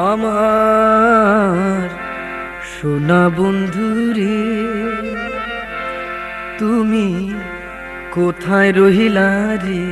আমার সোনা বন্ধুরে তুমি কোথায় রহিলা রে?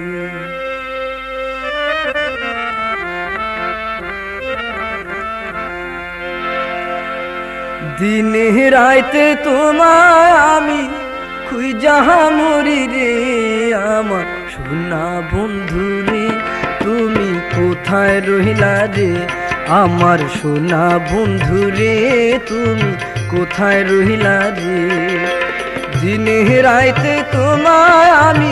দিনে রাইতে তোমায় আমি খুঁজা মরি রে। আমার সোনা বন্ধুরে তুমি কোথায় রহিলা রে? আমার সোনা বন্ধুরে তুমি কোথায় রহিলা রে? দিনে রাইতে তোমায় আমি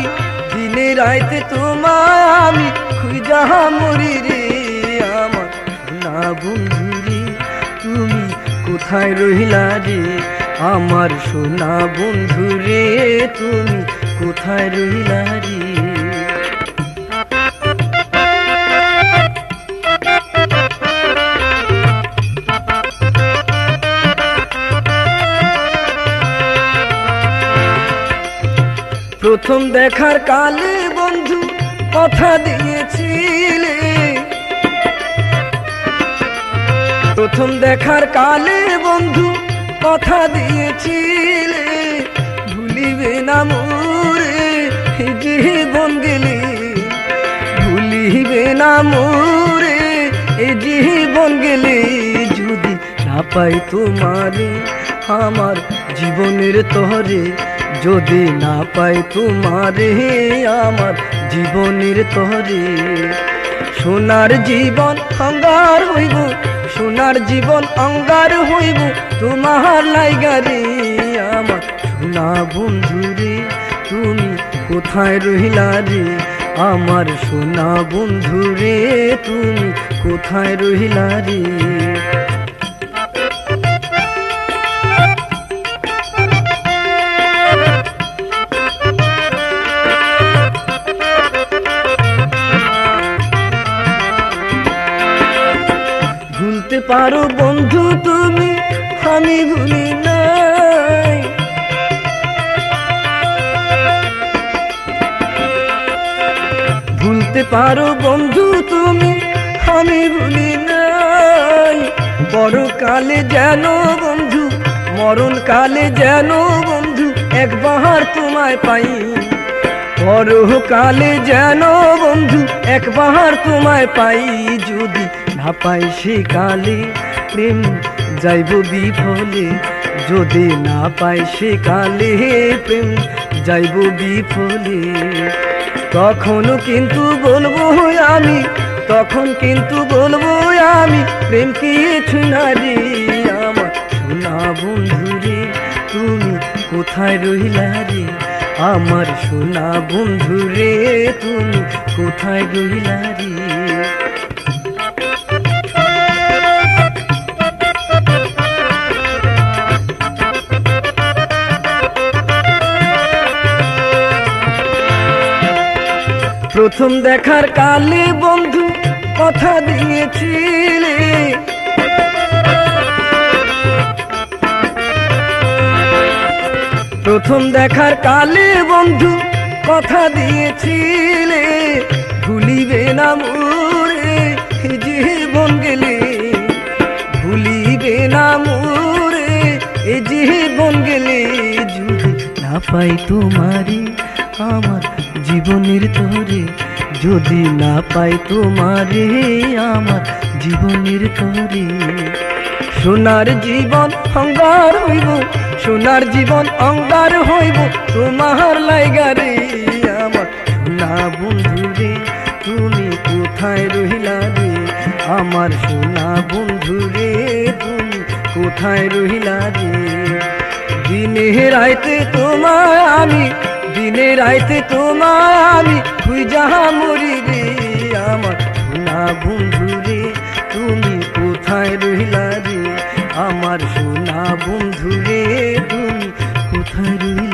খুঁজা মরি রে। আমার সোনা বন্ধুরে তুমি কোথায় রহিলা রে? আমার সোনা বন্ধুরে তুমি কোথায় রহিলা রে? প্রথম দেখার কালে বন্ধু কথা দিয়েছিলে, প্রথম দেখার কালে বন্ধু কথা দিয়েছিলে, ভুলিবে না মোরে জীবন গেলে, ভুলিবে না মোরে জীবন গেলে। যদি না পাই তোমারে আমার জীবনের তরে, যদি না পাই তোমারে আমার জীবনের তরে, সোনার জীবন অঙ্গার হইব, সোনার জীবন অঙ্গার হইব তোমার লাইগারে। আমার সোনা বন্ধুরে তুমি কোথায় রহিলা রে? আমার সোনা বন্ধুরে তুমি কোথায় রহিলা রে? ভুলতে পারো বন্ধু তুমি, আমি ভুলি নাই। ভুলতে পারো বন্ধু তুমি, আমি ভুলি নাই। বড় কালে যেন বন্ধু, মরণ কালে যেন বন্ধু একবার তোমায় পাই। বড় কালে যেন বন্ধু একবার তোমায় পাই। যদি না পাই সে কালে প্রেম যাইব বিফলে, যদি না পাই সে কালে প্রেম যাইব বিফলে। তখনও কিন্তু বলবো আমি, তখন কিন্তু বলবো আমি, প্রেম কিছু না রে। আমার সোনা বন্ধুরে তুমি কোথায় রহিলা রে? আমার সোনা বন্ধুরে তুমি কোথায় রহিলা রে? প্রথম দেখার কালে বন্ধু কথা দিয়েছিলে, প্রথম দেখার কালে বন্ধু কথা দিয়েছিলে, ভুলিবে না মোরে জীবন গেলে, ভুলিবে না মোরে জীবন গেলে। যদি না পাই তোমারে আমার জীবনের তরে, যদি না পাই তোমারে আমার জীবনের তরে, সোনার জীবন অঙ্গার হইব, সোনার জীবন অঙ্গার হইব তোমার লাইগারে। আমার সোনা বন্ধুরে তুমি কোথায় রহিলা রে? আমার সোনা বন্ধুরে তুমি কোথায় রহিলা রে? দিনে রাইতে তোমায় আমি, দিনে রাইতে তোমায় আমি খুঁজা মরি রে। আমার সোনা বন্ধুরে তুমি কোথায় রহিলা রে? আমার সোনা বন্ধুরে তুমি কোথায় রহিলা?